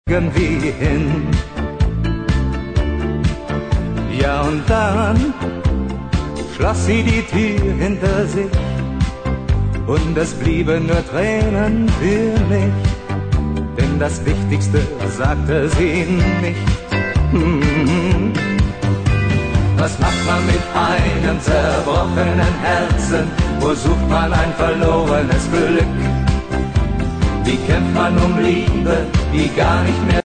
irgendwie hin. Ja, und dann schloss sie die Tür hinter sich und es blieben nur Tränen für mich, denn das Wichtigste sagte sie nicht. Was macht man mit einem zerbrochenen Herzen? Wo sucht man ein verlorenes Glück? Wie kämpft man um Liebe, die gar nicht mehr